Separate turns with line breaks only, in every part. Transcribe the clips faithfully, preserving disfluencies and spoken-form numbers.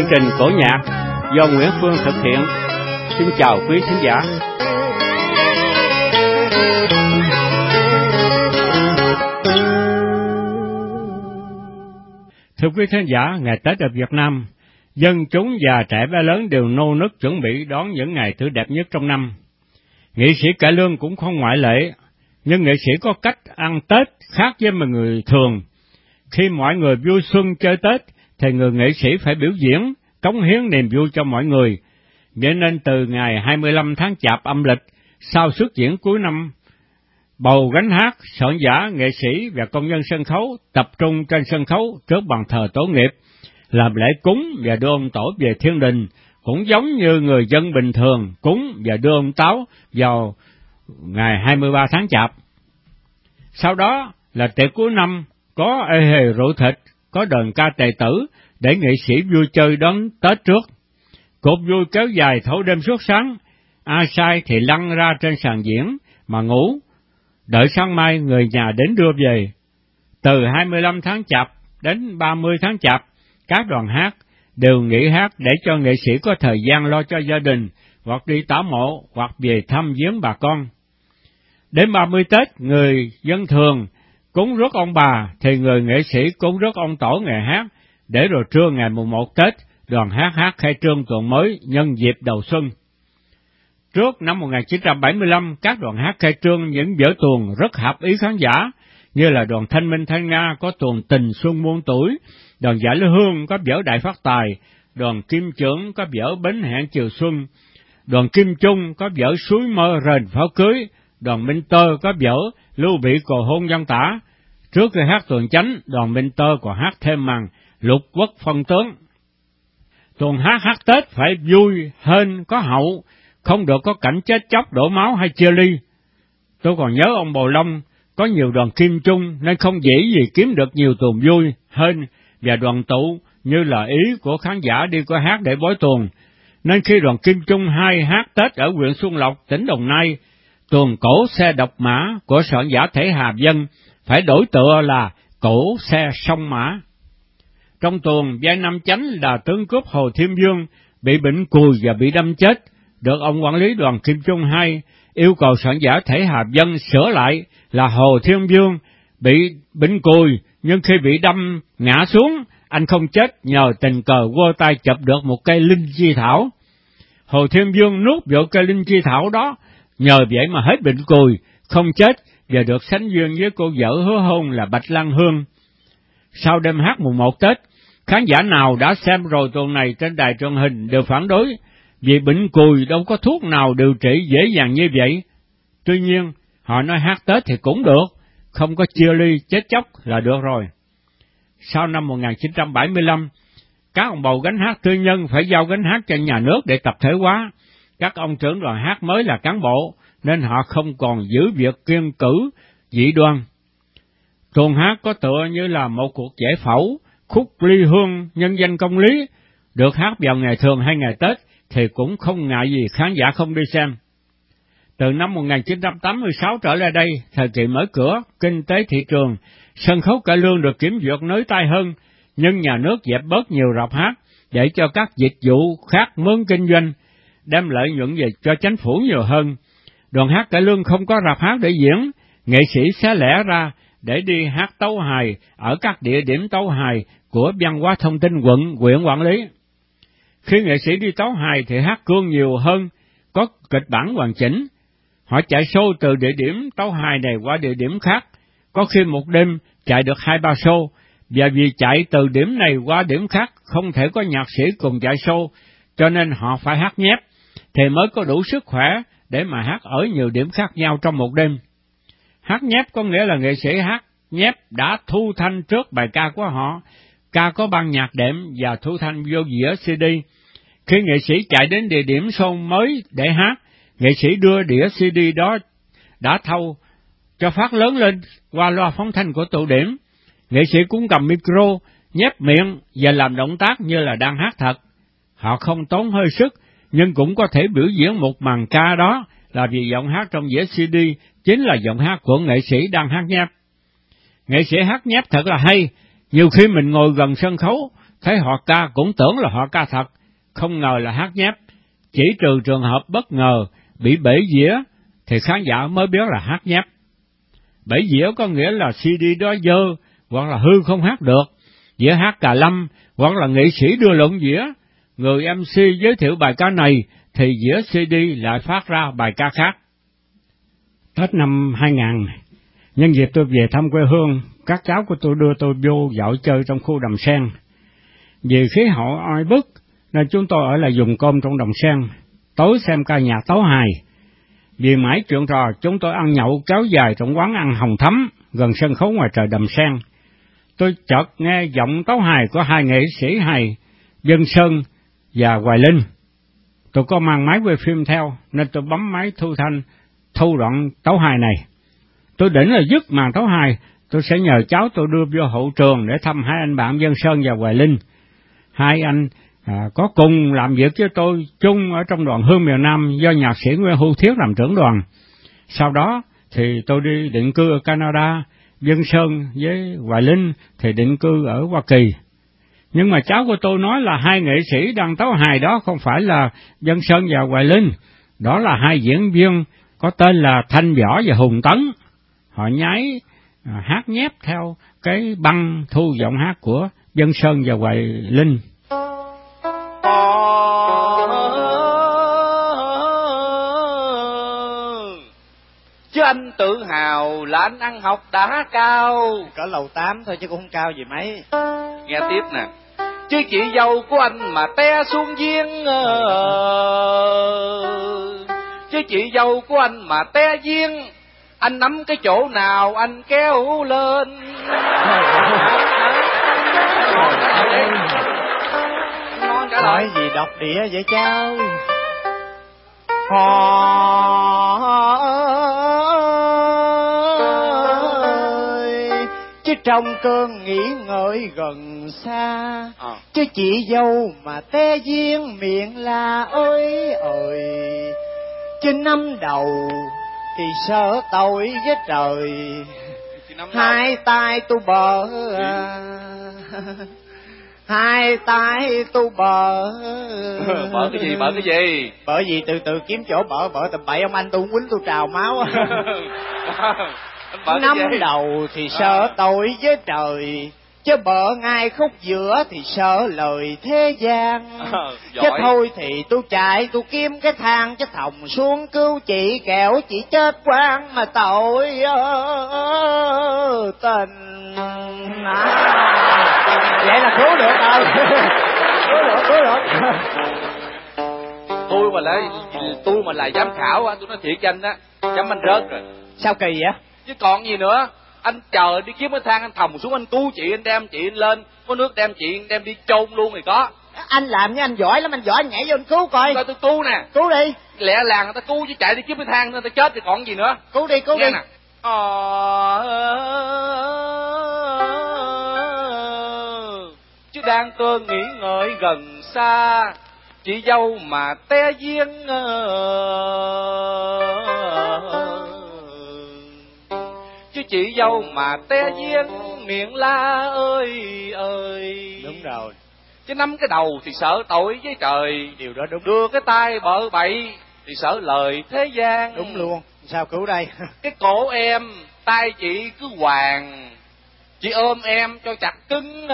chương trình Cổ Nhạc do Nguyễn Phương thực hiện. Xin chào quý thính giả. Thưa quý thính giả, ngày Tết ở Việt Nam, dân chúng già trẻ bé lớn đều nô nức chuẩn bị đón những ngày tươi đẹp nhất trong năm. Nghệ sĩ cải lương cũng không ngoại lệ, nhưng nghệ sĩ có cách ăn Tết khác với mọi người thường. Khi mọi người vui xuân chơi Tết, thì người nghệ sĩ phải biểu diễn, cống hiến niềm vui cho mọi người. Vậy nên từ ngày hai mươi lăm tháng Chạp âm lịch, sau xuất diễn cuối năm, bầu gánh hát, soạn giả, nghệ sĩ và công nhân sân khấu tập trung trên sân khấu trước bàn thờ tổ nghiệp, làm lễ cúng và đưa ông tổ về thiên đình, cũng giống như người dân bình thường cúng và đưa ông Táo vào ngày hai mươi ba tháng Chạp. Sau đó là tiệc cuối năm, có ê hề rượu thịt, có đờn ca tài tử để nghệ sĩ vui chơi đón Tết trước. Cuộc vui kéo dài thâu đêm suốt sáng, ai sai thì lăn ra trên sàn diễn mà ngủ, đợi sáng mai người nhà đến đưa về. Từ hai mươi lăm tháng Chạp đến ba mươi tháng Chạp, các đoàn hát đều nghỉ hát để cho nghệ sĩ có thời gian lo cho gia đình, hoặc đi tảo mộ, hoặc về thăm viếng bà con. Đến ba mươi Tết, người dân thường cúng rước ông bà, thì người nghệ sĩ cúng rước ông tổ ngày hát, để rồi trưa ngày mùng một Tết, đoàn hát hát khai trương tuần mới nhân dịp đầu xuân. Trước năm một nghìn chín trăm bảy mươi lăm, các đoàn hát khai trương những vở tuồng rất hợp ý khán giả, như là đoàn Thanh Minh Thanh Nga có tuồng Tình Xuân Muôn Tuổi, đoàn Dạ Lư Hương có vở Đại Phát Tài, đoàn Kim Trưởng có vở Bến Hẹn Chiều Xuân, đoàn Kim Trung có vở Suối Mơ Rền Pháo Cưới, đoàn Minh Tơ có vở Lưu Bị Cồ Hôn Dân Tả. Trước khi hát tuồng chánh, đoàn Minh Tơ còn hát thêm màn Lục Quốc Phong Tướng. Tuồng hát hát Tết phải vui, hên, có hậu, không được có cảnh chết chóc, đổ máu hay chia ly. Tôi còn nhớ ông Bồ Long có nhiều đoàn Kim Trung nên không dễ gì kiếm được nhiều tuồng vui, hên và đoàn tụ như là ý của khán giả đi coi hát để bói tuồng. Nên khi đoàn Kim Trung hai hát Tết ở huyện Xuân Lộc, tỉnh Đồng Nai, tuồng Cổ Xe Độc Mã của soạn giả Thể Hà Dân phải đổi tựa là Cổ Xe Sông Mã. Trong tuồng, vai nam chánh là tướng cướp Hồ Thiên Vương bị bệnh cùi và bị đâm chết, được ông quản lý đoàn Kim Trung hai yêu cầu soạn giả Thể Hà Dân sửa lại là Hồ Thiên Vương bị bệnh cùi, nhưng khi bị đâm ngã xuống, anh không chết nhờ tình cờ quơ tay chụp được một cây linh chi thảo. Hồ Thiên Vương nuốt vào cây linh chi thảo đó, nhờ vậy mà hết bệnh cùi, không chết và được sánh duyên với cô vợ hứa hôn là Bạch Lan Hương. Sau đêm hát mùng một Tết, khán giả nào đã xem rồi tuồng này trên đài truyền hình đều phản đối, vì bệnh cùi đâu có thuốc nào điều trị dễ dàng như vậy. Tuy nhiên, họ nói hát Tết thì cũng được, không có chia ly chết chóc là được rồi. Sau năm một nghìn chín trăm bảy mươi lăm, các ông bầu gánh hát tư nhân phải giao gánh hát cho nhà nước để tập thể hóa. Các ông trưởng đoàn hát mới là cán bộ, nên họ không còn giữ việc kiêng cử, dị đoan. Tuồng hát có tựa như là một cuộc giải phẫu, khúc ly hương nhân danh công lý, được hát vào ngày thường hay ngày Tết thì cũng không ngại gì khán giả không đi xem. Từ năm một nghìn chín trăm tám mươi sáu trở lại đây, thời kỳ mở cửa, kinh tế thị trường, sân khấu cải lương được kiểm duyệt nới tay hơn, nhưng nhà nước dẹp bớt nhiều rạp hát để cho các dịch vụ khác mướn kinh doanh, đem lợi nhuận về cho chính phủ nhiều hơn. Đoàn hát cải lương không có rạp hát để diễn, nghệ sĩ xé lẻ ra để đi hát tấu hài ở các địa điểm tấu hài của Văn hóa Thông tin quận, huyện quản lý. Khi nghệ sĩ đi tấu hài thì hát cương nhiều hơn, có kịch bản hoàn chỉnh. Họ chạy show từ địa điểm tấu hài này qua địa điểm khác, có khi một đêm chạy được hai ba show, và vì chạy từ điểm này qua điểm khác không thể có nhạc sĩ cùng chạy show, cho nên họ phải hát nhép, thì mới có đủ sức khỏe để mà hát ở nhiều điểm khác nhau trong một đêm. Hát nhép có nghĩa là nghệ sĩ hát nhép đã thu thanh trước bài ca của họ, ca có ban nhạc đệm và thu thanh vô dĩa xê đê. Khi nghệ sĩ chạy đến địa điểm show mới để hát, nghệ sĩ đưa đĩa xê đê đó đã thâu cho phát lớn lên qua loa phóng thanh của tụ điểm. Nghệ sĩ cũng cầm micro, nhép miệng và làm động tác như là đang hát thật. Họ không tốn hơi sức, nhưng cũng có thể biểu diễn một màn ca đó là vì giọng hát trong đĩa xê đê chính là giọng hát của nghệ sĩ đang hát nhép. Nghệ sĩ hát nhép thật là hay, nhiều khi mình ngồi gần sân khấu, thấy họ ca cũng tưởng là họ ca thật, không ngờ là hát nhép. Chỉ trừ trường hợp bất ngờ bị bể dĩa thì khán giả mới biết là hát nhép. Bể dĩa có nghĩa là xê đê đó dơ hoặc là hư không hát được, dĩa hát cà lâm hoặc là nghệ sĩ đưa lộn dĩa. Người em xê giới thiệu bài ca này thì dĩa xê đê lại phát ra bài ca khác. Tết năm hai nghìn, nhân dịp tôi về thăm quê hương, các cháu của tôi đưa tôi vô dạo chơi trong khu Đầm Sen. Vì khí hậu oi bức nên chúng tôi ở lại dùng cơm trong Đầm Sen, tối xem ca nhạc tấu hài. Vì mãi chuyện trò, chúng tôi ăn nhậu kéo dài trong quán ăn Hồng Thắm gần sân khấu ngoài trời Đầm Sen. Tôi chợt nghe giọng tấu hài của hai nghệ sĩ hài Vân Sơn và Hoài Linh. Tôi có mang máy quay phim theo nên tôi bấm máy thu thanh thu đoạn tấu hài này. Tôi định là dứt màn tấu hài, tôi sẽ nhờ cháu tôi đưa vô hậu trường để thăm hai anh bạn Vân Sơn và Hoài Linh. Hai anh à, có cùng làm việc với tôi chung ở trong đoàn Hương miền Nam do nhạc sĩ Nguyễn Hữu Thiết làm trưởng đoàn. Sau đó thì tôi đi định cư ở Canada, Vân Sơn với Hoài Linh thì định cư ở Hoa Kỳ. Nhưng mà cháu của tôi nói là hai nghệ sĩ đang tấu hài đó không phải là Vân Sơn và Hoài Linh, đó là hai diễn viên có tên là Thanh Võ và Hùng Tấn. Họ nhái à, hát nhép theo cái băng thu giọng hát của Vân Sơn và Hoài Linh.
Chứ anh tự hào là anh ăn học đã cao.
Cỡ lầu tám thôi chứ cũng không cao gì mấy.
Nghe tiếp nè. Chứ chị dâu của anh mà té xuống giếng, chứ chị dâu của anh mà té giếng, anh nắm cái chỗ nào anh kéo lên. Ngon cả
nói
lời.
gì độc địa vậy cháu? Họ ơi, chứ trong cơn nghĩ ngợi gần xa, à. Chứ chị dâu mà té giếng miệng là ơi ơi, chứ năm đầu thì sợ tội với trời, hai tay tôi bờ à. Hai tay tôi bờ.
Bở cái gì, bở cái gì?
Bởi vì từ từ kiếm chỗ bở, bở tầm bậy ông anh tôi quýnh tôi trào máu. Năm đầu thì sợ à. Tội với trời, chứ bợ ngay khúc giữa thì sợ lời thế gian. À, chứ thôi thì tôi chạy tôi kiếm cái thang chứ thòng xuống cứu chị, kẻo chị chết quang mà tội ơ, tình à. Vậy là cứu được rồi. Cứu được, cứu được.
Tôi mà lại tôi mà là giám khảo á, tôi nói thiệt cho anh á, chấm anh rớt rồi.
Sao kỳ vậy?
Chứ còn gì nữa. Anh chờ đi kiếm cái thang, anh thòng xuống anh cứu chị, anh đem chị anh lên, có nước đem chị anh đem đi chôn luôn thì có.
Anh làm như anh giỏi lắm, anh giỏi anh nhảy vô anh cứu coi.
Coi tôi cứu nè.
Cứu đi.
Lẹ làng người ta cứu chứ chạy đi kiếm cái thang người ta chết thì còn gì nữa.
Cứu đi, cứu
nghe
đi.
Nè. Ờ... Chứ đang cơn nghĩ ngợi gần xa, chị dâu mà té giếng, chứ chị dâu mà té giếng miệng la ơi ơi.
Đúng rồi.
Chứ nắm cái đầu thì sợ tội với trời,
điều đó đúng.
Đưa cái tay bợ bậy thì sợ lời thế gian.
Đúng luôn. Sao cứu đây?
Cái cổ em, tay chị cứ hoàng, chị ôm em cho chặt cứng,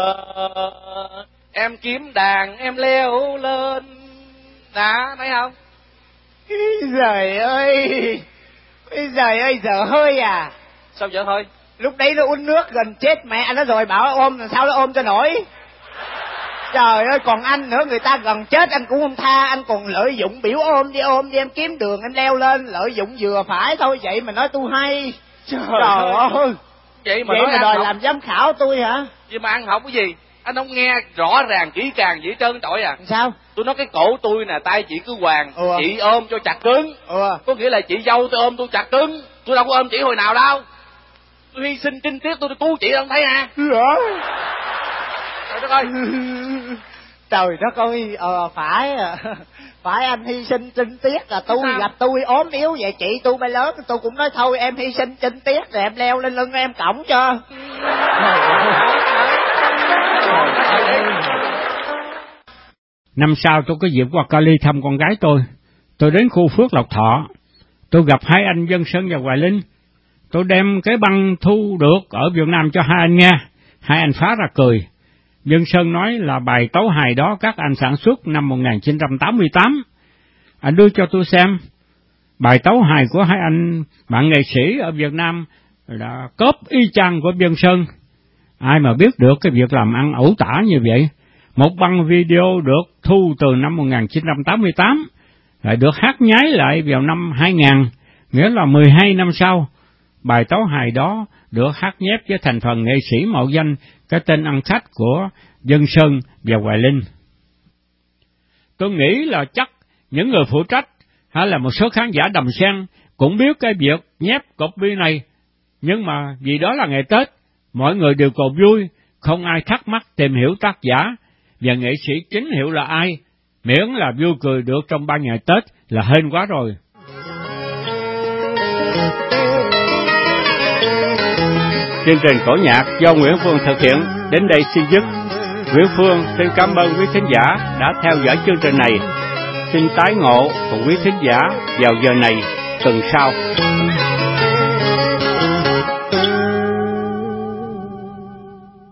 em kiếm đàn em leo lên. Nè, thấy không?
Trời ơi, trời ơi, giờ hơi à.
Sao giờ hơi?
Lúc đấy nó uống nước gần chết mẹ nó rồi, bảo ôm làm sao nó ôm cho nổi. Trời ơi, còn anh nữa, người ta gần chết anh cũng không tha, anh còn lợi dụng biểu ôm đi ôm đi, em kiếm đường anh leo lên, lợi dụng vừa phải thôi, vậy mà nói tôi hay. Trời, Trời ơi.
Vậy mà,
vậy
nói
mà đòi
học.
Làm giám khảo tôi hả?
Vậy mà ăn học cái gì? Anh không nghe rõ ràng kỹ càng vậy trơn trọi à?
Sao?
Tôi nói cái cổ tôi nè, tay chị cứ hoàng,
ừ.
chị ôm cho chặt cứng.
ừ.
Có nghĩa là chị dâu tôi ôm tôi chặt cứng, tôi đâu có ôm chị hồi nào đâu. Tôi hy sinh trinh tiết tôi đi cứu chị không thấy hả?
Hả?
Trời đất ơi.
Trời đất ơi, ờ phải à. Phải anh hy sinh trinh tiết là tôi gặp tôi ốm yếu vậy, chị tôi bay lớn tôi cũng nói thôi em hy sinh trinh tiết rồi em leo lên lưng em cõng cho.
Năm sau tôi có dịp qua Cali thăm con gái tôi. Tôi đến khu Phước Lộc Thọ. Tôi gặp hai anh Dân Sơn và Hoài Linh. Tôi đem cái băng thu được ở Việt Nam cho hai anh nghe. Hai anh phá ra cười. Dân Sơn nói là bài tấu hài đó các anh sản xuất năm một nghìn chín trăm tám mươi tám. Anh đưa cho tôi xem. Bài tấu hài của hai anh bạn nghệ sĩ ở Việt Nam là cóp y chang của Dân Sơn. Ai mà biết được cái việc làm ăn ẩu tả như vậy. Một băng video được thu từ năm một nghìn chín trăm tám mươi tám, lại được hát nhái lại vào năm hai nghìn, nghĩa là mười hai năm sau. Bài tấu hài đó được hát nhép với thành phần nghệ sĩ mạo danh cái tên ăn khách của Dân Sơn và Hoài Linh. Tôi nghĩ là chắc những người phụ trách hay là một số khán giả Đầm Sen cũng biết cái việc nhép copy này, nhưng mà vì đó là ngày Tết, mọi người đều cầu vui, không ai thắc mắc tìm hiểu tác giả và nghệ sĩ chính hiệu là ai, miễn là vui cười được trong ba ngày Tết là hên quá rồi. Chương trình cổ nhạc do Nguyễn Phương thực hiện đến đây xin dứt. Nguyễn Phương xin cảm ơn quý thính giả đã theo dõi chương trình này. Xin tái ngộ cùng quý thính giả vào giờ này tuần sau.